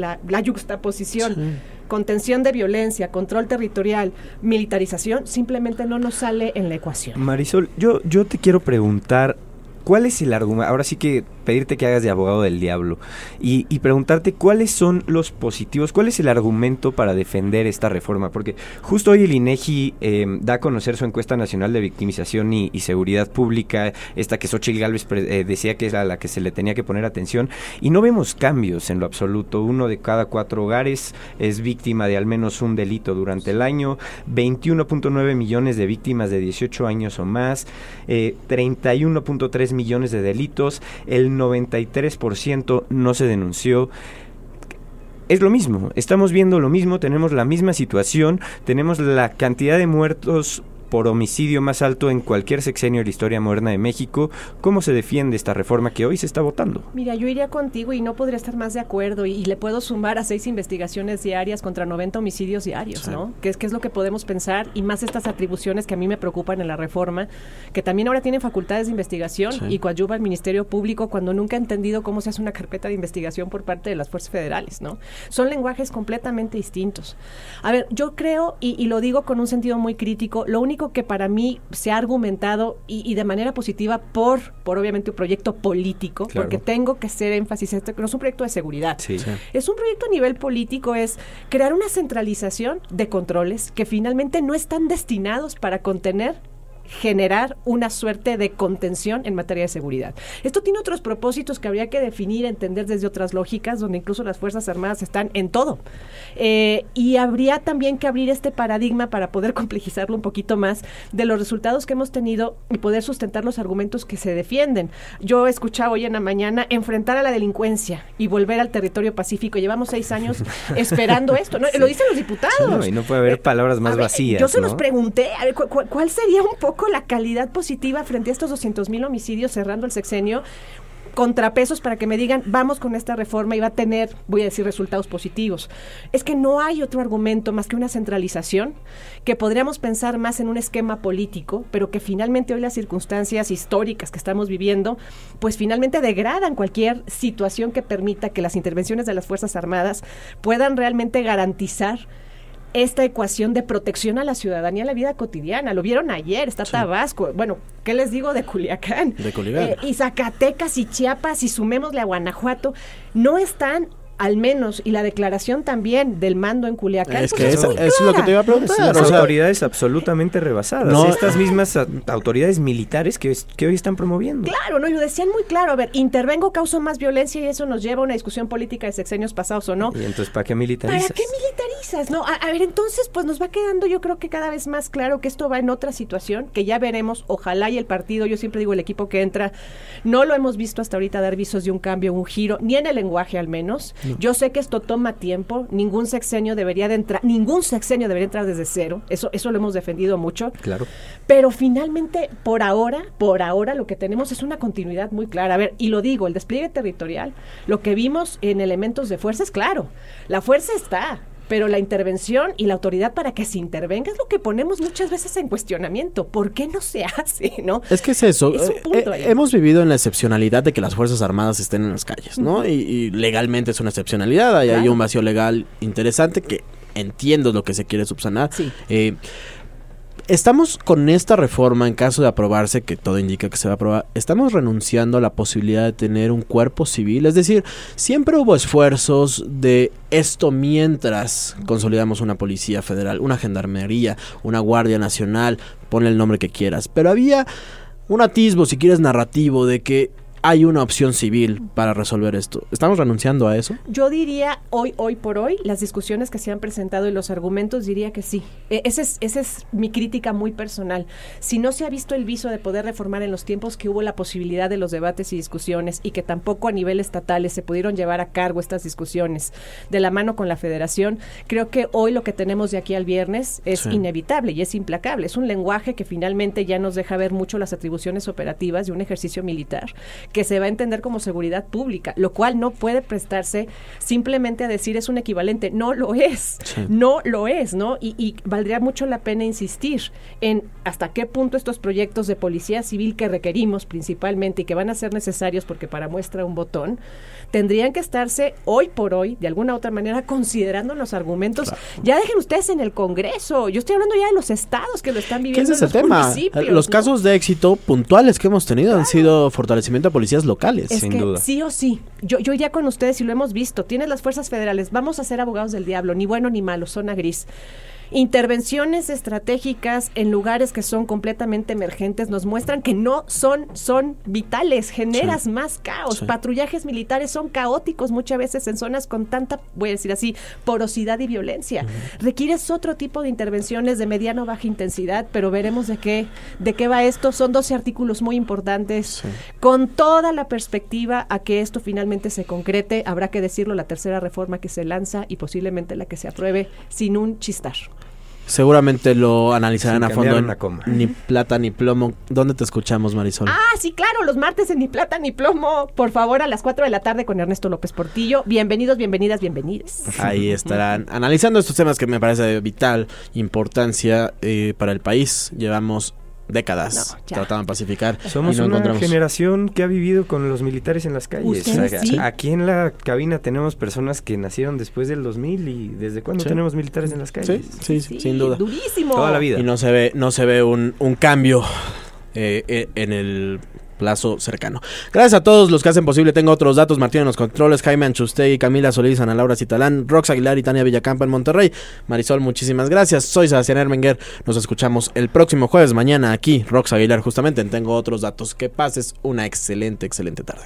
yuxtaposición, contención de violencia, control territorial, militarización, simplemente no nos sale en la ecuación. Marisol, yo te quiero preguntar, ¿cuál es el argumento? Ahora sí que pedirte que hagas de abogado del diablo y preguntarte cuáles son los positivos, cuál es el argumento para defender esta reforma, porque justo hoy el INEGI da a conocer su encuesta nacional de victimización y seguridad pública, esta que Xóchitl Gálvez decía que era la que se le tenía que poner atención, y no vemos cambios en lo absoluto. 1 de cada 4 hogares es víctima de al menos un delito durante el año, 21.9 millones de víctimas de 18 años o más, 31.3 millones de delitos, el 93% no se denunció. Es lo mismo, estamos viendo lo mismo, tenemos la misma situación, tenemos la cantidad de muertos por homicidio más alto en cualquier sexenio de la historia moderna de México. ¿Cómo se defiende esta reforma que hoy se está votando? Mira, yo iría contigo y no podría estar más de acuerdo, y le puedo sumar a 6 investigaciones diarias contra 90 homicidios diarios, ¿no? ¿Qué es lo que podemos pensar? Y más estas atribuciones que a mí me preocupan en la reforma, que también ahora tienen facultades de investigación y coadyuva al Ministerio Público cuando nunca ha entendido cómo se hace una carpeta de investigación por parte de las fuerzas federales, ¿no? Son lenguajes completamente distintos. A ver, yo creo, y lo digo con un sentido muy crítico, lo único que para mí se ha argumentado y de manera positiva por obviamente un proyecto político, claro, porque tengo que hacer énfasis en esto, que no es un proyecto de seguridad. Sí. Es un proyecto a nivel político, es crear una centralización de controles que finalmente no están destinados para generar una suerte de contención en materia de seguridad. Esto tiene otros propósitos que habría que definir, entender desde otras lógicas, donde incluso las Fuerzas Armadas están en todo. Y habría también que abrir este paradigma para poder complejizarlo un poquito más de los resultados que hemos tenido y poder sustentar los argumentos que se defienden. Yo he escuchado hoy en la mañana enfrentar a la delincuencia y volver al territorio pacífico. Llevamos 6 años esperando esto, ¿no? Sí. Lo dicen los diputados. Sí, no, y no puede haber palabras más vacías. Yo se los pregunté, a ver, ¿cuál sería un poco la calidad positiva frente a estos 200,000 homicidios cerrando el sexenio? Contrapesos para que me digan, vamos con esta reforma y va a tener, voy a decir, resultados positivos. Es que no hay otro argumento más que una centralización, que podríamos pensar más en un esquema político, pero que finalmente hoy las circunstancias históricas que estamos viviendo, pues finalmente degradan cualquier situación que permita que las intervenciones de las Fuerzas Armadas puedan realmente garantizar esta ecuación de protección a la ciudadanía en la vida cotidiana. Lo vieron ayer, está Tabasco, bueno, ¿qué les digo de Culiacán? De Culiacán. Y Zacatecas y Chiapas, y sumémosle a Guanajuato, no están, al menos, y la declaración también del mando en Culiacán. Es que es lo que te iba a preguntar. Las autoridades absolutamente rebasadas. No, estas mismas autoridades militares que hoy están promoviendo. Claro, no, y lo decían muy claro. A ver, intervengo, causo más violencia y eso nos lleva a una discusión política de sexenios pasados o no. Y entonces, ¿para qué militarizas? ¿Para qué militarizas? No, a ver, entonces, pues nos va quedando, yo creo que cada vez más claro que esto va en otra situación, que ya veremos, ojalá y el partido, yo siempre digo el equipo que entra, no lo hemos visto hasta ahorita dar visos de un cambio, un giro, ni en el lenguaje al menos. No. Yo sé que esto toma tiempo, ningún sexenio debería entrar desde cero, eso lo hemos defendido mucho. Claro. Pero finalmente, por ahora, lo que tenemos es una continuidad muy clara. A ver, y lo digo, el despliegue territorial, lo que vimos en elementos de fuerza es claro, la fuerza está, pero la intervención y la autoridad para que se intervenga es lo que ponemos muchas veces en cuestionamiento. ¿Por qué no se hace, no? Es que es eso. Es un punto hemos vivido en la excepcionalidad de que las Fuerzas Armadas estén en las calles, ¿no? Y legalmente es una excepcionalidad. Hay un vacío legal interesante que entiendo lo que se quiere subsanar. Sí. Estamos con esta reforma, en caso de aprobarse, que todo indica que se va a aprobar, estamos renunciando a la posibilidad de tener un cuerpo civil. Es decir, siempre hubo esfuerzos de esto mientras consolidamos una policía federal, una gendarmería, una guardia nacional, ponle el nombre que quieras. Pero había un atisbo, si quieres, narrativo de que hay una opción civil para resolver esto. ¿Estamos renunciando a eso? Yo diría, hoy por hoy, las discusiones que se han presentado y los argumentos, diría que sí. Esa es mi crítica muy personal. Si no se ha visto el viso de poder reformar en los tiempos que hubo la posibilidad de los debates y discusiones, y que tampoco a nivel estatales se pudieron llevar a cargo estas discusiones de la mano con la federación, creo que hoy lo que tenemos de aquí al viernes es inevitable y es implacable. Es un lenguaje que finalmente ya nos deja ver mucho las atribuciones operativas de un ejercicio militar, que se va a entender como seguridad pública, lo cual no puede prestarse simplemente a decir es un equivalente. No lo es, no lo es, ¿no? Y valdría mucho la pena insistir en hasta qué punto estos proyectos de policía civil que requerimos principalmente y que van a ser necesarios porque para muestra un botón, tendrían que estarse hoy por hoy, de alguna u otra manera, considerando los argumentos. Claro. Ya dejen ustedes en el Congreso, yo estoy hablando ya de los estados que lo están viviendo. ¿Qué es ese tema? Los casos de éxito puntuales que hemos tenido han sido fortalecimiento de policías locales. Es sin duda. Sí o sí, yo iría con ustedes y lo hemos visto. Tienes las fuerzas federales, vamos a ser abogados del diablo, ni bueno ni malo, zona gris. Intervenciones estratégicas en lugares que son completamente emergentes nos muestran que no son vitales, generas más caos. Patrullajes militares son caóticos muchas veces en zonas con tanta, voy a decir así, porosidad y violencia. Requieres otro tipo de intervenciones de mediano o baja intensidad, pero veremos de qué va esto. Son 12 artículos muy importantes, con toda la perspectiva a que esto finalmente se concrete. Habrá que decirlo, la tercera reforma que se lanza y posiblemente la que se apruebe sin un chistar. seguramente lo analizarán Sin a fondo cambiar en una coma. Ni Plata Ni Plomo. ¿Dónde te escuchamos, Marisol? Sí, claro, los martes en Ni Plata Ni Plomo, por favor, a las 4 de la tarde con Ernesto López Portillo. Bienvenidos, bienvenidas, bienvenides. Ahí estarán analizando estos temas que me parece de vital importancia para el país. Llevamos décadas tratando de pacificar. Somos y no una encontramos. generación que ha vivido con los militares en las calles. Sí. Aquí en la cabina tenemos personas que nacieron después del 2000 y ¿desde cuándo tenemos militares en las calles? Sí, sin duda. Durísimo. Toda la vida. Y no se ve un cambio en el plazo cercano. Gracias a todos los que hacen posible. Tengo otros datos: Martín en los controles, Jaime Anchustegui, Camila Solís, Ana Laura Citalán, Rox Aguilar y Tania Villacampa en Monterrey. Marisol, muchísimas gracias. Soy Sebastián Ermenguer. Nos escuchamos el próximo jueves, mañana aquí, Rox Aguilar, justamente en Tengo Otros Datos. Que pases una excelente tarde.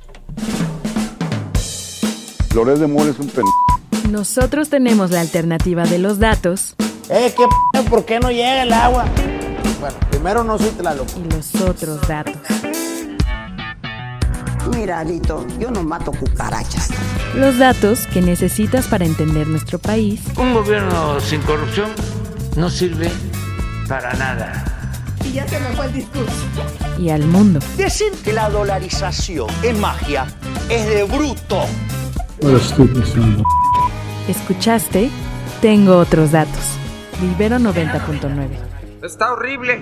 Loret de Mola es un Nosotros tenemos la alternativa de los datos. ¿Por qué no llega el agua? Bueno, primero no soy Tlaloc. Y los otros datos. Mira, Alito, yo no mato cucarachas. Los datos que necesitas para entender nuestro país. Un gobierno sin corrupción no sirve para nada. Y ya se me fue el discurso. Y al mundo. Decir que la dolarización es magia es de bruto. Escuchaste Tengo Otros Datos. Ibero 90.9. Está horrible.